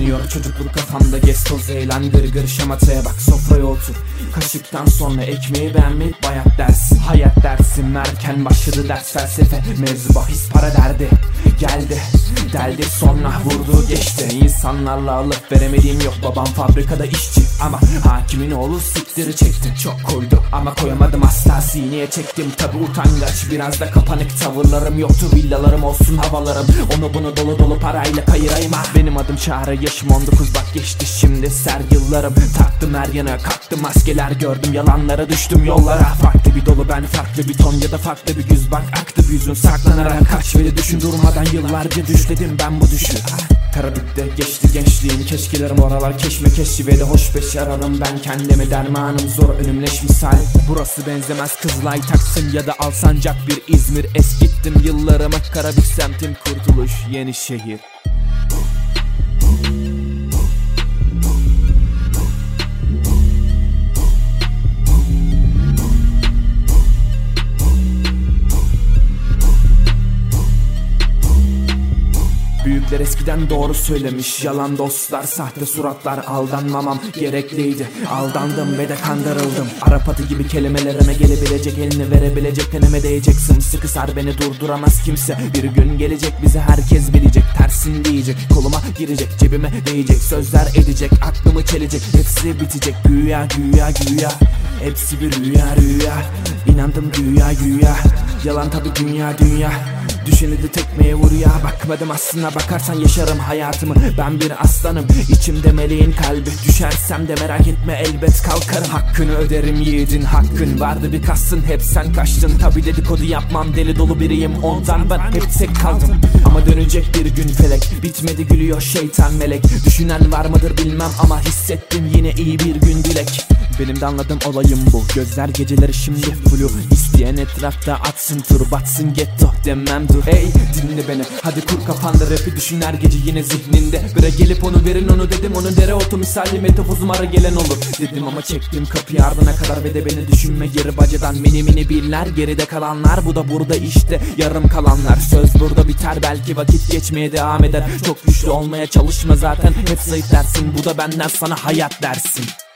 Dönüyor çocukluk kafamda, gez toz eğlen gır gır şemataya bak, sofraya otur. Kaşıktan sonra ekmeği beğenmek bayat dersi. Hayat dersim erken başladı, ders felsefe. Mevzu bahis para derdi. Geldi deldi sonra vurdu geçti. İnsanlarla alıp veremediğim yok, babam fabrikada işçi. Ama hakimin oğlu siktiri çekti. Çok koydu ama koyamadım asla, sineye çektim. Tabi utangaç, biraz da kapanık tavırlarım yoktu. Villalarım olsun havalarım, onu bunu dolu dolu parayla kayırayım. Benim adım Çağrı, yaşım 19 bak geçti şimdi ser yıllarım. Taktım her yana kalktım maskeler gördüm, yalanlara düştüm yollara. Farklı bir dolu ben, farklı bir ton ya da farklı bir yüz bak. Aktı bir yüzün saklanarak, kaç ve düşün durmadan yıllarca düşledim ben bu düşü. Karabük'te geçti gençliğim, keşkelerim oralar keşmekeşli ve de hoş beş aradım. Ben kendimi dermanım zor önümleş misal. Burası benzemez Kızılay, Taksim ya da Alsancak bir İzmir. Eskittim yıllarımı, Karabük semtim, Kurtuluş Yenişehir. Büyükler eskiden doğru söylemiş, yalan dostlar, sahte suratlar, aldanmamam gerekliydi. Aldandım ve de kandırıldım. Arap atı gibi kelimelerime gelebilecek, elini verebilecek, tenime değecek. Sımsıkı sar beni, durduramaz kimse. Bir gün gelecek bizi herkes bilecek, tersin diyecek, koluma girecek, cebime değecek, sözler edecek, aklımı çelecek. Hepsi bitecek, güya güya güya, hepsi bir rüya rüya. İnandım güya güya, yalan tabi dünya dünya. Düşeni de tekmeye vur ya, bakmadım aslına bakarsan yaşarım hayatımı. Ben bir aslanım, içimde meleğin kalbi. Düşersem de merak etme elbet kalkarım. Hakkını öderim yiğidin, hakkın vardı bir kastın, hep sen kaçtın. Tabi dedikodu yapmam, deli dolu biriyim ondan ben hep tek kaldım. Ama dönecek bir gün felek, bitmedi gülüyor şeytan melek. Düşünen var mıdır bilmem ama hissettim yine iyi bir gün dilek. Benim de anladığım olayım bu, gözler geceleri şimdi flu. İsteyen etrafta atsın tur, batsın getto demem dur. Ey dinle beni, hadi kur kafanda rapi, düşün her gece yine zihninde. Bire gelip onu verin onu dedim, onun dereotu misali metafozum ara gelen olur dedim. Ama çektim kapıyı ardına kadar ve de beni düşünme geri bacadan. Mini mini biller, geride kalanlar, bu da burada işte yarım kalanlar. Söz burada biter, belki vakit geçmeye devam eder. Çok güçlü olmaya çalışma zaten, hep zayıf dersin, bu da benden sana hayat dersin.